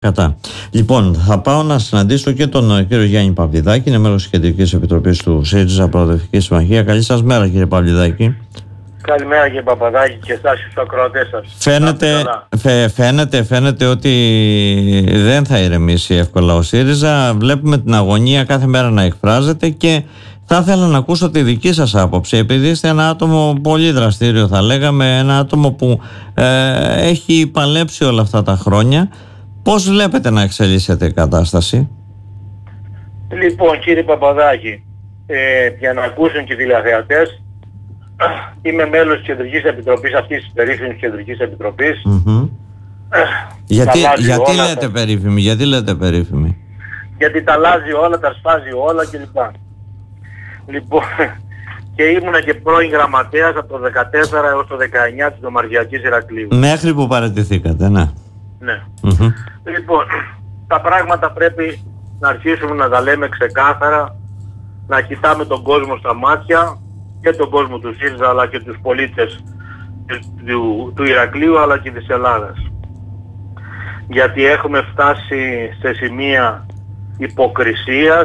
Κατά. Λοιπόν, θα πάω να συναντήσω και τον κύριο Γιάννη Παυλιδάκη, είναι μέλος της Κεντρικής Επιτροπής του ΣΥΡΙΖΑ Προοδευτική Συμμαχία. Καλή σας μέρα, κύριε Παυλιδάκη. Καλημέρα, κύριε Παπαδάκη, και εσάς και στους ακροατές σας. Φαίνεται ότι δεν θα ηρεμήσει εύκολα ο ΣΥΡΙΖΑ. Βλέπουμε την αγωνία κάθε μέρα να εκφράζεται και θα ήθελα να ακούσω τη δική σας άποψη, επειδή είστε ένα άτομο πολύ δραστήριο, θα λέγαμε, ένα άτομο που έχει παλέψει όλα αυτά τα χρόνια. Πώς βλέπετε να εξελίσσεται η κατάσταση? Λοιπόν, κύριε Παπαδάκη, για να ακούσουν και οι τηλεθεατές, είμαι μέλος της Κεντρικής Επιτροπής, αυτής της περίφημης Κεντρικής Επιτροπής. Γιατί λέτε περίφημη, Γιατί τα αλλάζει όλα, τα σφάζει όλα κλπ. Λοιπόν, και ήμουνα και πρώην γραμματέας από το 14 έως το 19 της Νομαρχιακής Ηρακλείου. Μέχρι που παραιτηθήκατε, ναι. Ναι. Λοιπόν, τα πράγματα πρέπει να αρχίσουμε να τα λέμε ξεκάθαρα, να κοιτάμε τον κόσμο στα μάτια, και τον κόσμο του ΣΥΡΙΖΑ αλλά και τους πολίτες του Ηρακλείου αλλά και της Ελλάδας. Γιατί έχουμε φτάσει σε σημεία υποκρισίας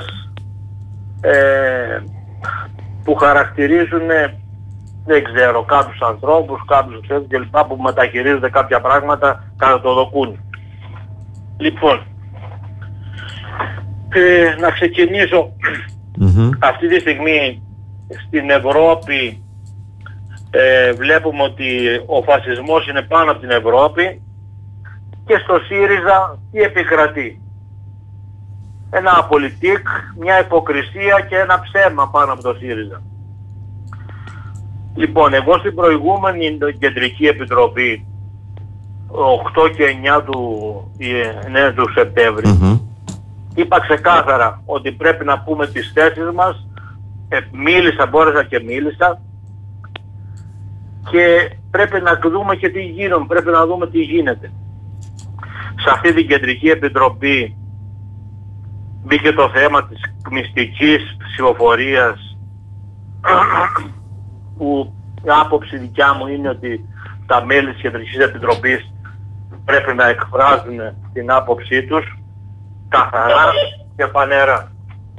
που χαρακτηρίζουν, δεν ξέρω, κάποιους ανθρώπους, κάποιους κλπ. Που μεταχειρίζονται κάποια πράγματα κατά το δοκούν. Λοιπόν, να ξεκινήσω. Αυτή τη στιγμή στην Ευρώπη βλέπουμε ότι ο φασισμός είναι πάνω από την Ευρώπη και στο ΣΥΡΙΖΑ τι επικρατεί? Ένα απολυτικ, μια υποκρισία και ένα ψέμα πάνω από το ΣΥΡΙΖΑ. Λοιπόν, εγώ στην προηγούμενη Κεντρική Επιτροπή 8 και 9 του Σεπτέμβρη είπα ξεκάθαρα ότι πρέπει να πούμε τις θέσεις μας. Μπόρεσα και μίλησα και πρέπει να δούμε και τι γίνεται, πρέπει να δούμε τι γίνεται. Σε αυτή την Κεντρική Επιτροπή μπήκε το θέμα της μυστικής ψηφοφορίας, που η άποψη δικιά μου είναι ότι τα μέλη της Κεντρικής Επιτροπής πρέπει να εκφράζουν την άποψή τους καθαρά και φανερά.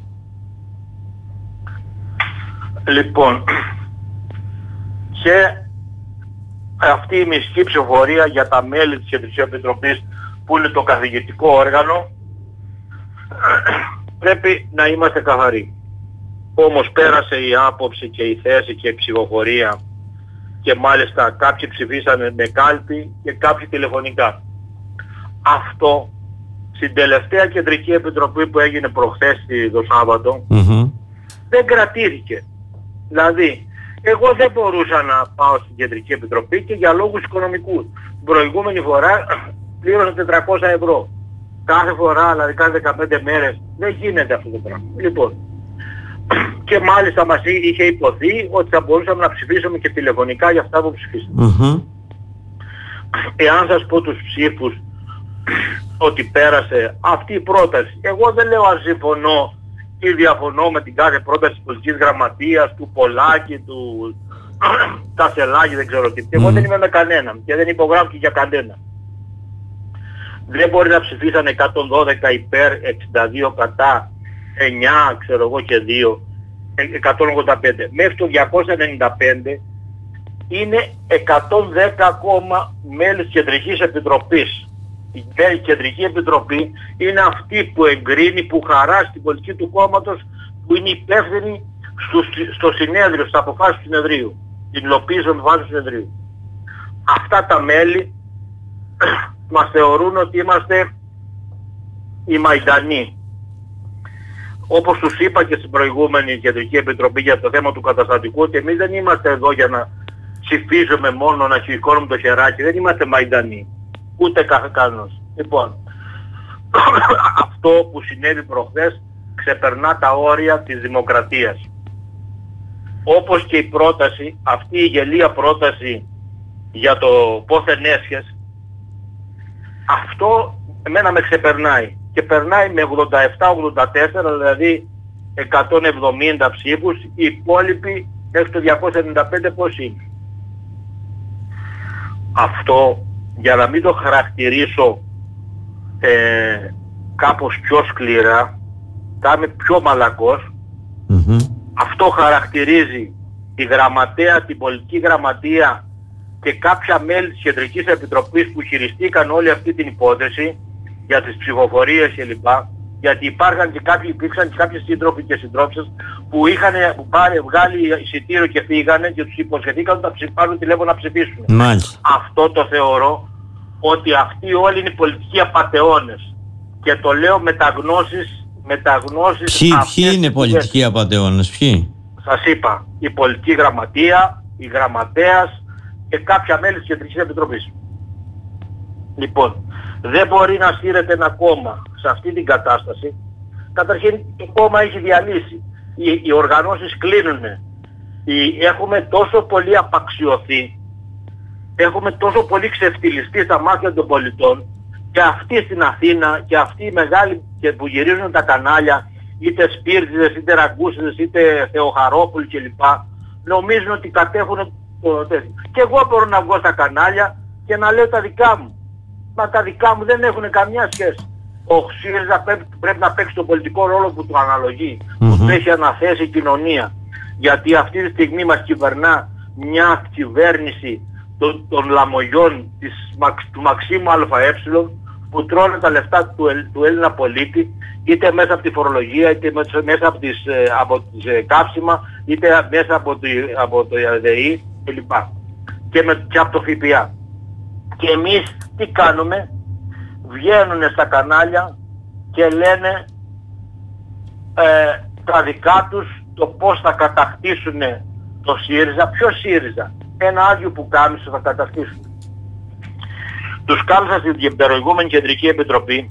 Λοιπόν, και αυτή η μυστική ψηφοφορία για τα μέλη της Κεντρικής Επιτροπής, που είναι το καθηγητικό όργανο, πρέπει να είμαστε καθαροί. Όμως πέρασε η άποψη και η θέση και η ψηφοφορία και μάλιστα κάποιοι ψηφίσανε με κάλπη και κάποιοι τηλεφωνικά. Αυτό στην τελευταία Κεντρική Επιτροπή που έγινε προχθές το Σάββατο δεν κρατήθηκε. Δηλαδή, εγώ δεν μπορούσα να πάω στην Κεντρική Επιτροπή και για λόγους οικονομικούς. Την προηγούμενη φορά πλήρωσα 400 ευρώ. Κάθε φορά, δηλαδή κάθε 15 μέρες, δεν γίνεται αυτό το πράγμα. Λοιπόν, και μάλιστα μας είχε υποθεί ότι θα μπορούσαμε να ψηφίσουμε και τηλεφωνικά για αυτά που ψηφίσαμε. Εάν σας πω τους ψήφους ότι πέρασε αυτή η πρόταση, εγώ δεν λέω αν συμφωνώ ή διαφωνώ με την κάθε πρόταση της πολιτικής γραμματείας, του Πολάκη, του Κασελάκη, δεν ξέρω τι. Εγώ δεν είμαι με κανέναν και δεν υπογράφω και για κανένα. Δεν μπορεί να ψηφίσανε 112 υπέρ, 62 κατά, 9 ξέρω εγώ και 2, 185. Μέχρι το 295 είναι 110 ακόμα μέλη της Κεντρικής Επιτροπής. Η Κεντρική Επιτροπή είναι αυτή που εγκρίνει, που χαράσει την πολιτική του κόμματος, που είναι υπεύθυνη στο συνέδριο, στα αποφάσεις του συνεδρίου, την υλοποίηση των αποφάσεων του συνεδρίου. Αυτά τα μέλη μας θεωρούν ότι είμαστε οι Μαϊντανοί. Όπως τους είπα και στην προηγούμενη Κεντρική Επιτροπή για το θέμα του καταστατικού, ότι εμείς δεν είμαστε εδώ για να ψηφίζουμε μόνο, να σηκώνουμε το χεράκι, δεν είμαστε Μαϊντανοί. Ούτε κανένας. Λοιπόν, αυτό που συνέβη προχθές ξεπερνά τα όρια της δημοκρατίας. Όπως και η πρόταση, αυτή η γελία πρόταση για το πόθεν έσχες, αυτό εμένα με ξεπερνάει. Και περνάει με 87-84, δηλαδή 170 ψήφους, οι υπόλοιποι μέχρι το 295 πώς είναι. Αυτό, για να μην το χαρακτηρίσω κάπως πιο σκληρά, θα είμαι πιο μαλακός. Αυτό χαρακτηρίζει τη γραμματέα, την πολιτική γραμματεία και κάποια μέλη της Κεντρικής Επιτροπής που χειριστήκαν όλη αυτή την υπόθεση για τις ψηφοφορίες κλπ. Γιατί υπήρξαν και κάποιοι σύντροφοι και συντρόφισσες που είχαν βγάλει εισιτήριο και φύγανε και τους υποσχεθήκαν ότι θα πάρουν τηλέφωνο να ψηφίσουν. Μάλιστα. Αυτό το θεωρώ ότι αυτοί όλοι είναι πολιτικοί απατεώνες. Και το λέω με τα γνώσεις. Ποιοι είναι πολιτικοί απατεώνες, ποιοι? Σας είπα, η πολιτική γραμματεία, η γραμματέας και κάποια μέλη της Κεντρικής Επιτροπής. Λοιπόν, δεν μπορεί να στείλετε ένα κόμμα σε αυτή την κατάσταση. Καταρχήν το κόμμα έχει διαλύσει. Οι οργανώσεις κλείνουν. Έχουμε τόσο πολύ απαξιωθεί. Έχουμε τόσο πολύ ξεφτυλιστεί στα μάτια των πολιτών. Και αυτοί στην Αθήνα και αυτοί οι μεγάλοι που γυρίζουν τα κανάλια, είτε Σπίρτζιδες, είτε Ραγκούσιδες, είτε Θεοχαρόπουλοι κλπ. Νομίζουν ότι κατέχουν το τέτοιο. Και εγώ μπορώ να βγω στα κανάλια και να λέω τα δικά μου. Μα τα δικά μου δεν έχουν καμιά σχέση. Ο ΣΥΡΙΖΑ πρέπει να παίξει τον πολιτικό ρόλο που του αναλογεί, που του έχει αναθέσει η κοινωνία. Γιατί αυτή τη στιγμή μας κυβερνά μια κυβέρνηση των λαμογιών του Μαξίμου ΑΕ που τρώνε τα λεφτά του Έλληνα πολίτη, είτε μέσα από τη φορολογία, είτε μέσα από τις καύσιμα, είτε μέσα από το ΔΕΗ κλπ. Και από το ΦΠΑ. Και εμείς τι κάνουμε? Βγαίνουν στα κανάλια και λένε τα δικά τους, το πώς θα κατακτήσουν το ΣΥΡΙΖΑ. Ποιο ΣΥΡΙΖΑ? Ένα άδειο που κάμισο θα κατακτήσουν. Τους κάλεσα στην προηγούμενη Κεντρική Επιτροπή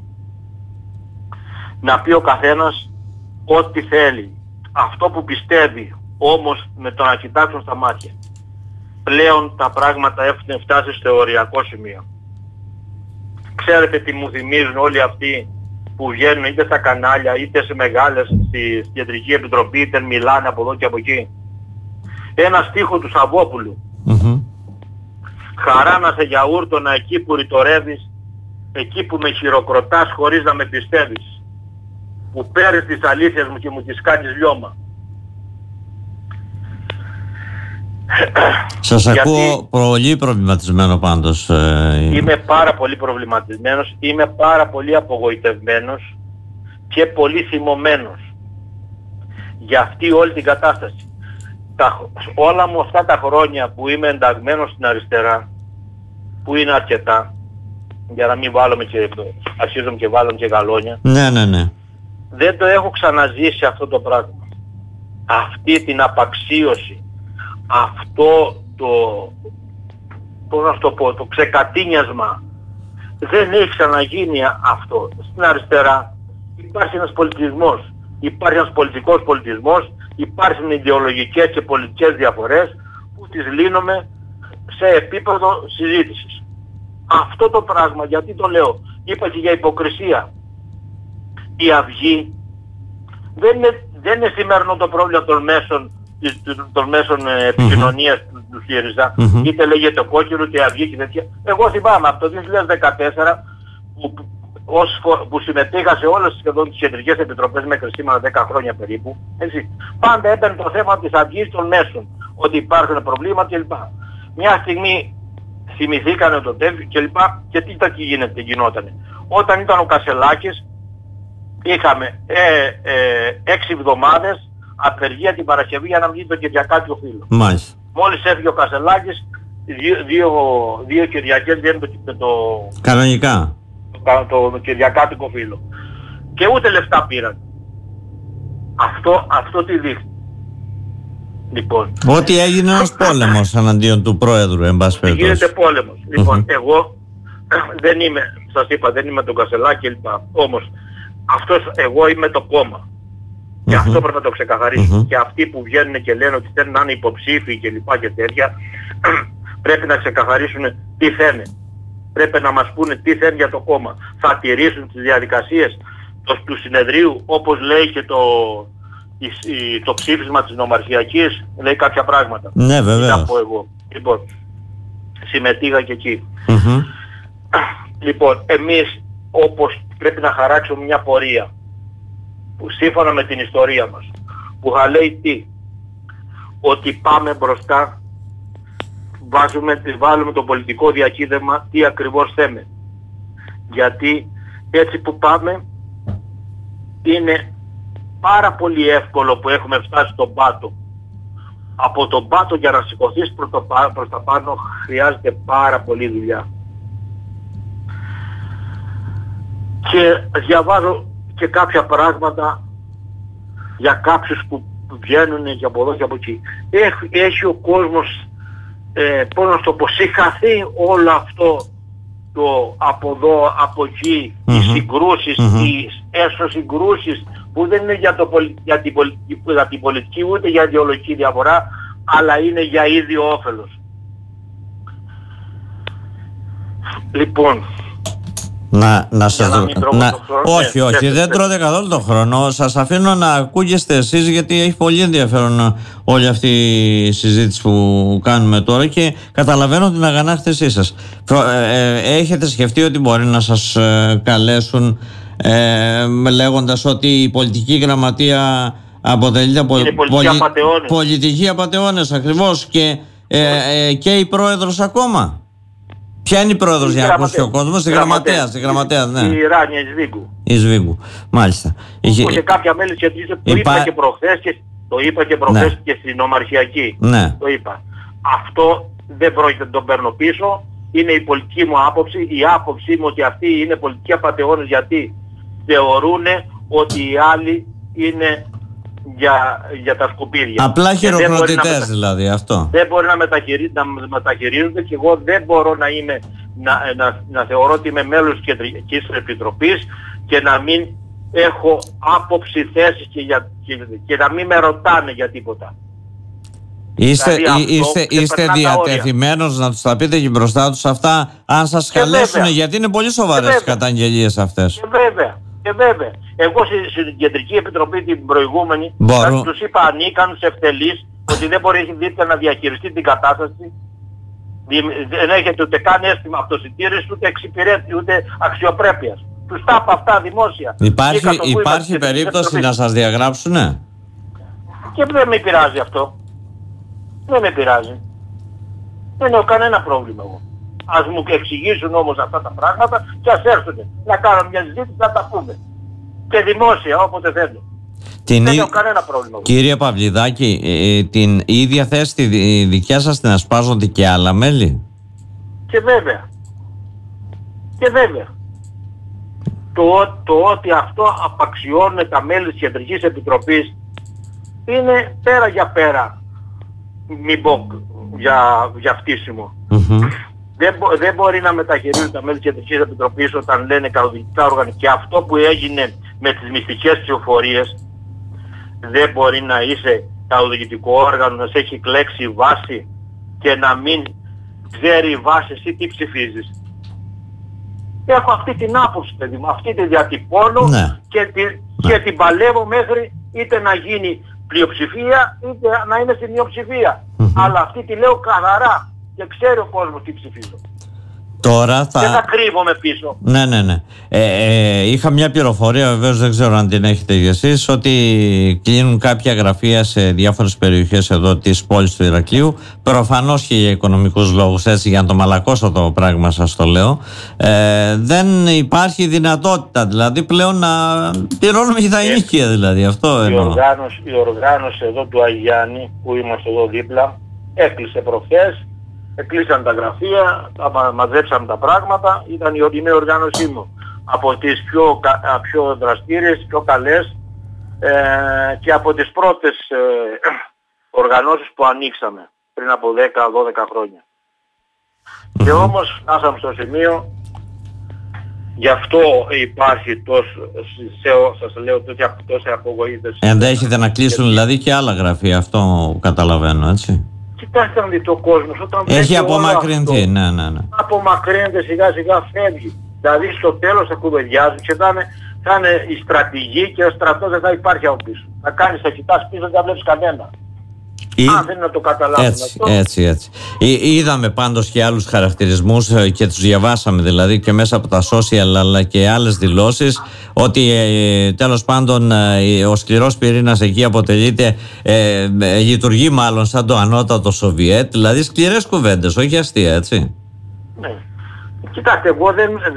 να πει ο καθένας ό,τι θέλει. Αυτό που πιστεύει, όμως με το να κοιτάξουν στα μάτια. Πλέον τα πράγματα έχουν φτάσει στο οριακό σημείο. Ξέρετε τι μου θυμίζουν όλοι αυτοί που βγαίνουν είτε στα κανάλια είτε σε μεγάλες στη Κεντρική Επιτροπή, είτε μιλάνε από εδώ και από εκεί? Ένα στίχο του Σαββόπουλου. Χαρά να σε γιαούρτωνα εκεί που ρητορεύεις, εκεί που με χειροκροτάς χωρίς να με πιστεύεις, που παίρνεις τις αλήθειες μου και μου τις κάνεις λιώμα. Σας ακούω πολύ προβληματισμένο πάντως. Είμαι πάρα πολύ προβληματισμένος, είμαι πάρα πολύ απογοητευμένος και πολύ θυμωμένος για αυτή όλη την κατάσταση. Όλα μου αυτά τα χρόνια που είμαι ενταγμένος στην αριστερά, που είναι αρκετά, για να μην βάλουμε και αρχίζουμε και βάλουμε και γαλόνια. Ναι. Δεν το έχω ξαναζήσει αυτό το πράγμα. Αυτή την απαξίωση, αυτό το ξεκατίνιασμα, δεν έχει ξαναγίνει αυτό. Στην αριστερά υπάρχει ένας πολιτισμός, υπάρχει ένας πολιτικός πολιτισμός, υπάρχουν ιδεολογικές και πολιτικές διαφορές που τις λύνουμε σε επίπεδο συζήτησης. Αυτό το πράγμα, γιατί το λέω, είπα και για υποκρισία. Η Αυγή δεν είναι σημερινό το πρόβλημα των μέσων επικοινωνίας του ΣΥΡΙΖΑ, είτε λέγεται κόκκινο είτε Αυγή και τέτοια. Εγώ θυμάμαι από το 2014 που συμμετείχα σε όλες σχεδόν τις Κεντρικές Επιτροπές μέχρι σήμερα 10 χρόνια περίπου, έτσι, πάντα έπαιρνε το θέμα της Αυγής των μέσων, ότι υπάρχουν προβλήματα κλπ. Μια στιγμή θυμηθήκανε το τέτοιο κλπ. Και τι γινότανε? Όταν ήταν ο Κασελάκης είχαμε 6 εβδομάδες απεργία την Παρασκευή για να βγει το Κυριακάτικο φύλλο. Μάλιστα. Μόλις έφυγε ο Κασελάκης, δύο Κυριακές βγαίνουν το κανονικά το Κυριακάτικο φύλλο. Και ούτε λεφτά πήραν. Αυτό τι δείχνει? Λοιπόν, ότι έγινε ένας πόλεμος εναντίον του Πρόεδρου, εν πάση περιπτώσει. Γίνεται πόλεμος. Λοιπόν, εγώ δεν είμαι, σας είπα, δεν είμαι τον Κασελάκη κλπ. Όμως, εγώ είμαι το κόμμα. Και αυτό πρέπει να το ξεκαθαρίσω. Και αυτοί που βγαίνουν και λένε ότι θέλουν να είναι υποψήφιοι κλπ. Και τέτοια, πρέπει να ξεκαθαρίσουν τι θέλουν. Πρέπει να μας πούνε τι θέλουν για το κόμμα. Θα τηρήσουν τις διαδικασίες του συνεδρίου, όπως λέει και το ψήφισμα της νομαρχιακής, λέει κάποια πράγματα. Ναι, βέβαια. Θα πω εγώ. Λοιπόν, συμμετείχα και εκεί. Λοιπόν, εμείς όπως πρέπει να χαράξουμε μια πορεία που σύμφωνα με την ιστορία μας, που θα λέει τι, ότι πάμε μπροστά, βάλουμε το πολιτικό διακύβευμα τι ακριβώς θέμε. Γιατί έτσι που πάμε είναι πάρα πολύ εύκολο που έχουμε φτάσει στον πάτο. Από τον πάτο για να σηκωθείς προς τα πάνω χρειάζεται πάρα πολύ δουλειά. Και διαβάζω και κάποια πράγματα για κάποιους που βγαίνουν και από εδώ και από εκεί. Έχει ο κόσμος, πώς να το πω, συγχαθεί όλο αυτό το από εδώ, από εκεί, οι συγκρούσεις, οι έσω συγκρούσεις που δεν είναι για την πολιτική ούτε για ιδεολογική διαφορά, αλλά είναι για ίδιο όφελος. Λοιπόν, να σας όχι, δεν τρώτε καθόλου τον χρόνο. Σας αφήνω να ακούγεστε εσείς, γιατί έχει πολύ ενδιαφέρον όλη αυτή η συζήτηση που κάνουμε τώρα και καταλαβαίνω την αγανάκτησή σας. Έχετε σκεφτεί ότι μπορεί να σας καλέσουν λέγοντας ότι η πολιτική γραμματεία αποτελείται από πολιτικοί απατεώνες ακριβώς και η πρόεδρος ακόμα? Ποια είναι η πρόεδρος για να ακούσει ο κόσμος? Στη γραμματέα, ναι. Η Ράνια Ισβίγκου. Μάλιστα. Και κάποια μέλη της Κεντρικής, το είπα και προχθές και στην Ομαρχιακή. Ναι. Το είπα. Αυτό δεν πρόκειται να τον παίρνω πίσω. Είναι η πολιτική μου άποψη. Η άποψή μου ότι αυτοί είναι πολιτικοί απατεώνες, γιατί θεωρούν ότι οι άλλοι είναι για τα σκουπίδια. Απλά χειροκροτητές δηλαδή αυτό. Δεν μπορεί να μεταχειρίζονται και εγώ δεν μπορώ να θεωρώ ότι είμαι μέλος της Κεντρικής Επιτροπής και να μην έχω άποψη, θέση και να μην με ρωτάνε για τίποτα. Είστε διατεθειμένος να τους τα πείτε και μπροστά τους αυτά αν σας καλέσουν, γιατί είναι πολύ σοβαρές οι καταγγελίες αυτές. Και βέβαια, εγώ στην Κεντρική Επιτροπή την προηγούμενη τους είπα ανίκανους, ευτελείς, ότι δεν μπορεί να διαχειριστεί την κατάσταση. Δεν έχετε ούτε καν αίσθημα αυτοσυντήρησης, ούτε εξυπηρέτηση, ούτε αξιοπρέπειας. Τους τα είπα αυτά δημόσια. Υπάρχει περίπτωση να σας διαγράψουνε? Και δεν με πειράζει αυτό. Δεν με πειράζει. Δεν έχω κανένα πρόβλημα εγώ. Ας μου εξηγήσουν όμως αυτά τα πράγματα και ας έρθουν να κάνουν μια συζήτηση, να τα πούμε. Και δημόσια όποτε θέλουν. Δεν έχω κανένα πρόβλημα. Κύριε Παυλιδάκη, την ίδια θέση τη δικιά σας την ασπάζονται και άλλα μέλη? Και βέβαια. Το ότι αυτό απαξιώνουν τα μέλη της Κεντρικής Επιτροπής είναι πέρα για πέρα. Μην πω για φτύσιμο. Δεν μπορεί να μεταχειρίζουν τα μέλη της Κεντρικής Επιτροπής όταν λένε καλωδιοικητικά όργανα, και αυτό που έγινε με τις μυστικές ψηφοφορίες. Δεν μπορεί να είσαι καλωδιοικητικό όργανο, να σε έχει κλέξει η βάση και να μην ξέρει η βάση εσύ τι ψηφίζεις. Έχω αυτή την άποψη, παιδί μου, αυτή τη διατυπώνω, ναι. και την παλεύω μέχρι είτε να γίνει πλειοψηφία είτε να είναι στη μειοψηφία. Αλλά αυτή τη λέω καθαρά και ξέρει ο κόσμος τι ψηφίζω. Τώρα θα... Δεν θα κρύβομαι πίσω. Ναι. Είχα μια πληροφορία, βεβαίως δεν ξέρω αν την έχετε για εσείς, ότι κλείνουν κάποια γραφεία σε διάφορες περιοχές εδώ της πόλης του Ηρακλείου. Προφανώς και για οικονομικούς λόγους, έτσι, για να το μαλακώσω το πράγμα σας το λέω. Δεν υπάρχει δυνατότητα δηλαδή πλέον να πληρώνουμε και τα ενίκεια δηλαδή. Αυτό εννοώ. Η οργάνωση εδώ του Αγιάννη που είμαστε εδώ δίπλα έκλεισε προχθές. Κλείσαν τα γραφεία, μαζέψαμε τα πράγματα, ήταν η νέα οργάνωσή μου. Από τις πιο δραστήριες, πιο καλές και από τις πρώτες οργανώσεις που ανοίξαμε πριν από 10-12 χρόνια. Και όμως φτάσαμε στο σημείο, γι' αυτό υπάρχει σας λέω τόση απογοήτευση. Ενδέχεται να κλείσουν δηλαδή και άλλα γραφεία, αυτό καταλαβαίνω, έτσι. Κοιτάξτε να δείτε ο κόσμος όταν έχει απομακρυνθεί, ναι. Απομακρύνεται σιγά σιγά, φεύγει. Δηλαδή στο τέλος θα κουβεντιάζουν και θα είναι η στρατηγή και ο στρατός δεν θα υπάρχει από πίσω. Θα κάνεις, θα κοιτάς πίσω, δεν θα βλέπεις κανένα. Αν δεν να το καταλάβουν αυτό. Έτσι. Είδαμε πάντως και άλλους χαρακτηρισμούς και τους διαβάσαμε δηλαδή και μέσα από τα social αλλά και άλλες δηλώσεις ότι τέλος πάντων ο σκληρός πυρήνας εκεί αποτελείται, λειτουργεί μάλλον σαν το ανώτατο Σοβιέτ, δηλαδή σκληρές κουβέντες, όχι αστεία, έτσι. Ναι. Κοιτάξτε, εγώ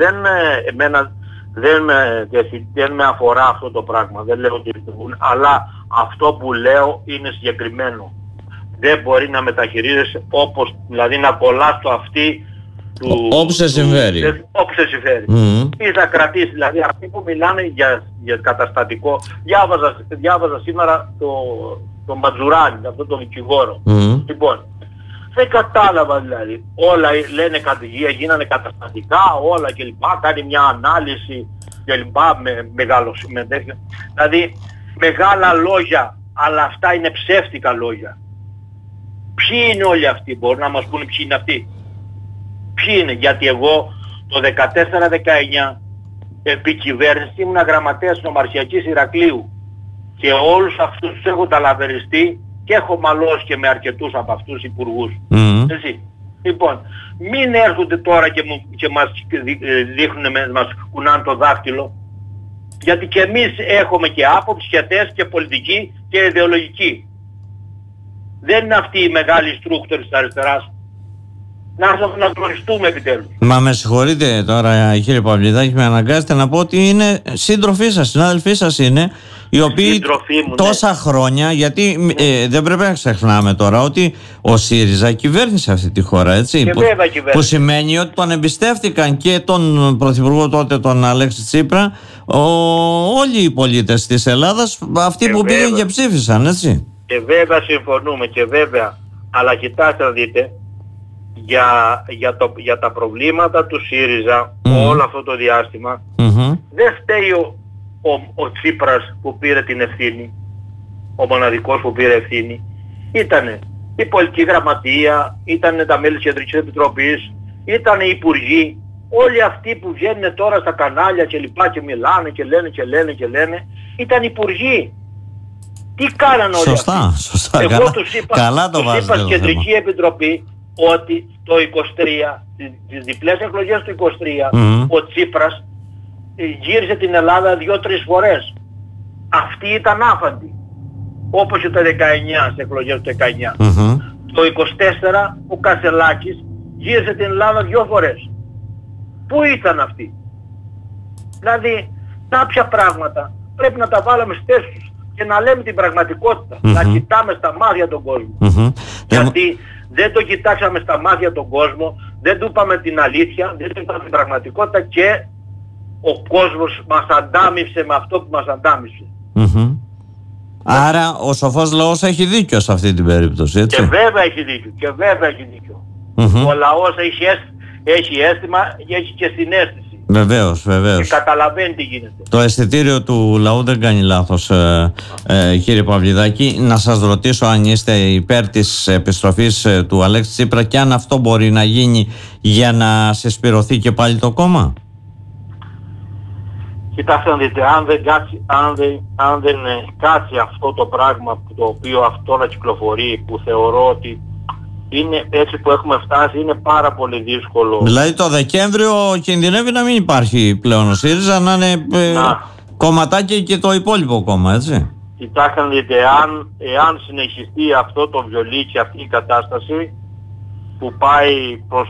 δεν με αφορά αυτό το πράγμα, δεν λέω ότι λειτουργούν, αλλά αυτό που λέω είναι συγκεκριμένο. Δεν μπορεί να μεταχειρίζεσαι όπως, δηλαδή να κολλάς το αυτί του... Όπως σε συμφέρει. Όπως σε συμφέρει. Ή θα κρατήσει, δηλαδή αυτοί που μιλάνε για καταστατικό. Διάβαζα σήμερα το Ματζουράνι, αυτό το δικηγόρο. Λοιπόν, δεν κατάλαβα δηλαδή. Όλα λένε κατηγία, γίνανε καταστατικά, όλα κλπ. Κάνει μια ανάλυση κλπ. Με τέτοια. Δηλαδή μεγάλα λόγια, αλλά αυτά είναι ψεύτικα λόγια. Ποιοι είναι όλοι αυτοί, μπορούν να μας πούνε ποιοι είναι αυτοί. Ποιοι είναι, γιατί εγώ το 14-19 επί κυβέρνηση ήμουν γραμματέας νομαρχιακής Ηρακλείου και όλους αυτούς τους έχω ταλαβεριστεί και έχω μαλώσει και με αρκετούς από αυτούς υπουργούς. Έτσι. Λοιπόν, μην έρχονται τώρα και μας δείχνουν, μας κουνάνε το δάχτυλο, γιατί και εμείς έχουμε και άποψη και θέση και πολιτική και ιδεολογική. Δεν είναι αυτοί οι μεγάλοι στρούκτοροι της αριστεράς. Να γνωριστούμε επιτέλους. Μα με συγχωρείτε τώρα κύριε Παυλιδάκη, με αναγκάζετε να πω ότι είναι σύντροφοί σας, συνάδελφοί σας είναι, οι οποίοι τόσα χρόνια, γιατί δεν πρέπει να ξεχνάμε τώρα ότι ο ΣΥΡΙΖΑ κυβέρνησε αυτή τη χώρα, έτσι, που σημαίνει ότι τον εμπιστεύτηκαν και τον Πρωθυπουργό τότε, τον Αλέξη Τσίπρα, όλοι οι πολίτες της Ελλάδας, αυτοί που πήγαν και ψήφισαν, έτσι. Και βέβαια συμφωνούμε και βέβαια, αλλά κοιτάξτε να δείτε, για τα προβλήματα του ΣΥΡΙΖΑ όλο αυτό το διάστημα δεν φταίει ο Τσίπρας που πήρε την ευθύνη, ο μοναδικός που πήρε ευθύνη. Ήτανε η πολιτική γραμματεία, ήτανε τα μέλη της Κεντρικής Επιτροπής, ήτανε οι υπουργοί, όλοι αυτοί που βγαίνουν τώρα στα κανάλια και λοιπά και μιλάνε και λένε, ήταν υπουργοί. Τι κάνανε όλοι αυτοί. Σωστά. Εγώ τους είπα στην Κεντρική Επιτροπή ότι το 23, τις διπλές εκλογές του 23, ο Τσίπρας γύρισε την Ελλάδα 2-3 φορές. Αυτοί ήταν άφαντοι. Όπως και το 19, στις εκλογές του 19. Το 24 ο Κασελάκης γύρισε την Ελλάδα 2 φορές. Πού ήταν αυτοί? Δηλαδή κάποια πράγματα πρέπει να τα βάλαμε στις θέσεις τους και να λέμε την πραγματικότητα. Να κοιτάμε στα μάτια τον κόσμο. Γιατί δεν το κοιτάξαμε στα μάτια τον κόσμο, δεν του είπαμε την αλήθεια, δεν του είπαμε την πραγματικότητα και ο κόσμος μας αντάμιψε με αυτό που μας αντάμιψε. Άρα ο σοφός λαός έχει δίκιο σε αυτή την περίπτωση, έτσι. Και βέβαια έχει δίκιο. Ο λαός έχει αίσθημα και έχει και συναίσθηση. Βεβαίως. Και καταλαβαίνει τι γίνεται. Το αισθητήριο του λαού δεν κάνει λάθος, κύριε Παυλιδάκη. Να σας ρωτήσω αν είστε υπέρ της επιστροφής του Αλέξη Τσίπρα και αν αυτό μπορεί να γίνει για να συσπηρωθεί και πάλι το κόμμα. Κοιτάξτε να δείτε, αν δεν κάτσει αυτό το πράγμα το οποίο αυτό να κυκλοφορεί, που θεωρώ ότι είναι έτσι που έχουμε φτάσει, είναι πάρα πολύ δύσκολο. Δηλαδή το Δεκέμβριο κινδυνεύει να μην υπάρχει πλέον ο ΣΥΡΙΖΑ, να είναι κομματάκι και το υπόλοιπο κόμμα, έτσι. Κοιτάξτε να δείτε, εάν συνεχιστεί αυτό το βιολί και αυτή η κατάσταση που πάει προς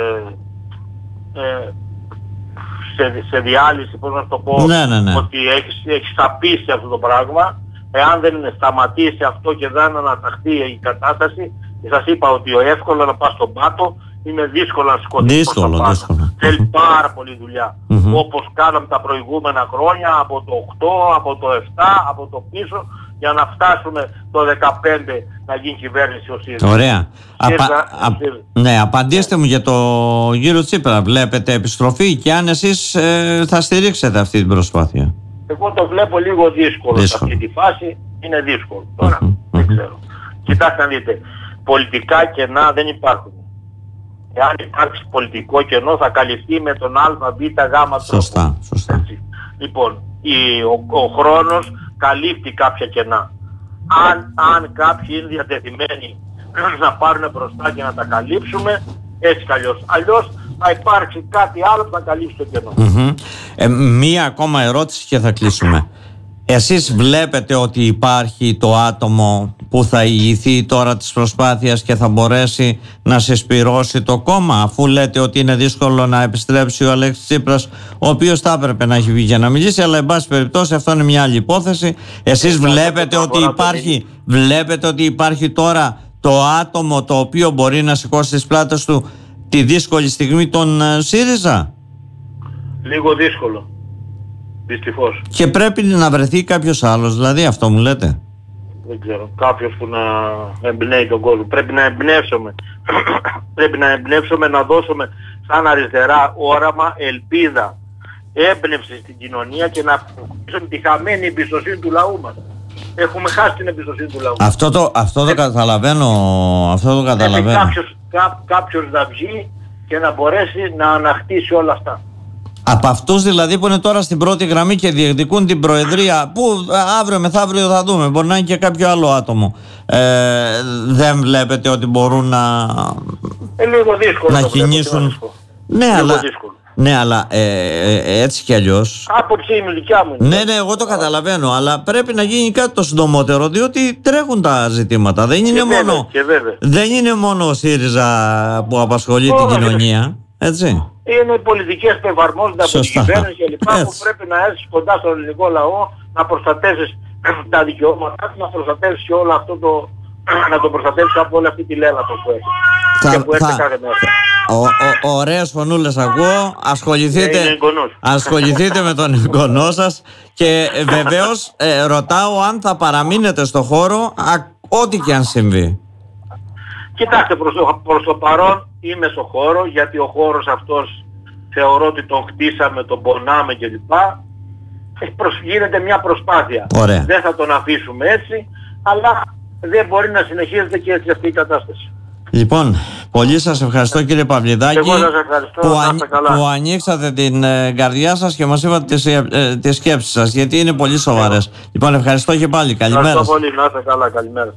σε διάλυση, πώς να το πω, ότι έχει σαπίσει αυτό το πράγμα, εάν δεν σταματήσει αυτό και δεν αναταχθεί η κατάσταση, σας είπα ότι εύκολο να πας στον πάτο είναι δύσκολο να σηκωθείς προς τα πάνω. Θέλει πάρα πολύ δουλειά. Όπως κάναμε τα προηγούμενα χρόνια, από το 8, από το 7, από το πίσω, για να φτάσουμε το 15 να γίνει κυβέρνηση ο ΣΥΡΙΖΑ. Ωραία. Απαντήστε μου για το κύριο Τσίπρα. Βλέπετε επιστροφή και αν εσείς θα στηρίξετε αυτή την προσπάθεια? Εγώ το βλέπω λίγο δύσκολο. Σε αυτή τη φάση είναι δύσκολο. Τώρα δεν ξέρω. Κοιτάξτε να δείτε. Πολιτικά κενά δεν υπάρχουν. Εάν υπάρξει πολιτικό κενό θα καλυφθεί με τον α, β, γ τρόπο. Σωστά. Έτσι. Λοιπόν, ο χρόνος καλύπτει κάποια κενά. αν κάποιοι είναι διατεθειμένοι να πάρουν μπροστά και να τα καλύψουμε, έτσι κι αλλιώς. Αλλιώς θα υπάρξει κάτι άλλο που θα καλύψει το κενό. Μία ακόμα ερώτηση και θα κλείσουμε. Εσείς βλέπετε ότι υπάρχει το άτομο που θα ηγηθεί τώρα της προσπάθειας και θα μπορέσει να συσπυρώσει το κόμμα, αφού λέτε ότι είναι δύσκολο να επιστρέψει ο Αλέξης Τσίπρας, ο οποίος θα έπρεπε να έχει βγει για να μιλήσει, αλλά εν πάση περιπτώσει αυτό είναι μια άλλη υπόθεση. Εσείς βλέπετε ότι υπάρχει τώρα το άτομο το οποίο μπορεί να σηκώσει τις πλάτες του τη δύσκολη στιγμή των ΣΥΡΙΖΑ? Λίγο δύσκολο. Δυστυχώς. Και πρέπει να βρεθεί κάποιος άλλος, δηλαδή αυτό μου λέτε? Δεν ξέρω. Κάποιος που να εμπνέει τον κόσμο. Πρέπει να εμπνεύσουμε. Πρέπει να εμπνεύσουμε, να δώσουμε σαν αριστερά όραμα, ελπίδα, έμπνευση στην κοινωνία και να αποκτήσουμε τη χαμένη εμπιστοσύνη του λαού μας. Έχουμε χάσει την εμπιστοσύνη του λαού. Αυτό το καταλαβαίνω. Κάποιος να βγει και να μπορέσει να αναχτίσει όλα αυτά. Από αυτούς δηλαδή που είναι τώρα στην πρώτη γραμμή και διεκδικούν την προεδρία, που αύριο μεθαύριο θα δούμε, μπορεί να είναι και κάποιο άλλο άτομο, δεν βλέπετε ότι μπορούν λίγο δύσκολο να κινήσουν? Ναι, αλλά έτσι κι αλλιώς. Άποψη είναι δικιά μου. Ναι, εγώ το καταλαβαίνω, αλλά πρέπει να γίνει κάτι το συντομότερο, διότι τρέχουν τα ζητήματα. Δεν είναι μόνο ο ΣΥΡΙΖΑ που απασχολεί την κοινωνία, έτσι. Είναι οι πολιτικές που εφαρμόζονται από την κυβέρνηση και λοιπά, που πρέπει να έρθεις κοντά στον ελληνικό λαό, να προστατεύσεις τα δικαιώματα, να προστατεύσεις και όλο αυτό το... να το προστατεύσεις από όλη αυτή τη λέλαπο που έχει. Και που έρχεται κάθε μέρα. Ωραίες φωνούλες ακούω. Ασχοληθείτε με τον εγγονό σας. Και βεβαίως ρωτάω αν θα παραμείνετε στο χώρο ό,τι και αν συμβεί. Κοιτάξτε, προς το παρόν είμαι στο χώρο, γιατί ο χώρος αυτός θεωρώ ότι τον χτίσαμε, τον πονάμε κλπ. Γίνεται μια προσπάθεια. Ωραία. Δεν θα τον αφήσουμε έτσι, αλλά δεν μπορεί να συνεχίζεται και έτσι αυτή η κατάσταση. Λοιπόν, πολύ σας ευχαριστώ κύριε Παυλιδάκη. Εγώ σας ευχαριστώ, που ανοίξατε την καρδιά σας και μας είπατε τις σκέψεις σας, γιατί είναι πολύ σοβαρές. Λοιπόν, ευχαριστώ και πάλι. Καλημέρα. Ευχαριστώ πολύ, να είστε καλά, καλημέρα.